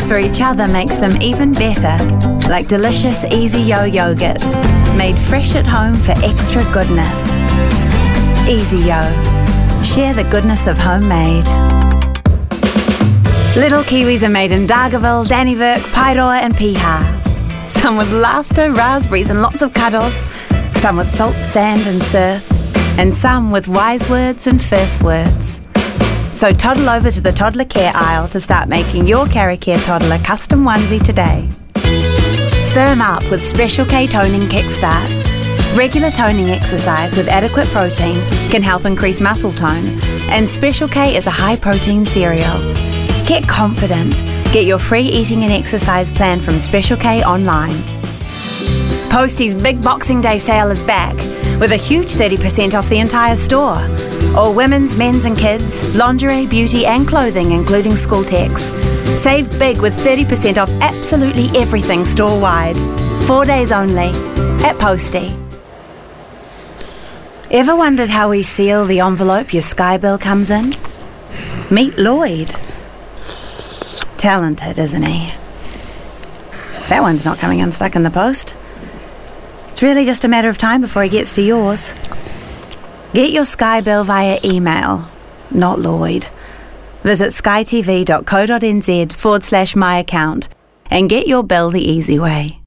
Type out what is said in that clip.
things for each other makes them even better, like delicious Easy Yo yogurt, made fresh at home for extra goodness. Easy Yo. Share the goodness of homemade. Little Kiwis are made in Dargaville, Dannevirke, Pairoa and Piha. Some with laughter, raspberries and lots of cuddles. Some with salt, sand and surf. And some with wise words and first words. So toddle over to the toddler care aisle to start making your Karacare toddler custom onesie today. Firm up with Special K Toning Kickstart. Regular toning exercise with adequate protein can help increase muscle tone, and Special K is a high-protein cereal. Get confident. Get your free eating and exercise plan from Special K online. Postie's big Boxing Day sale is back with a huge 30% off the entire store. All women's, men's and kids, lingerie, beauty and clothing including school techs. Save big with 30% off absolutely everything store-wide. 4 days only at Postie. Ever wondered how we seal the envelope your Sky bill comes in? Meet Lloyd. Talented, isn't he? That one's not coming unstuck in the post. It's really just a matter of time before he gets to yours. Get your Sky bill via email, not Lloyd. Visit skytv.co.nz/my account and get your bill the easy way.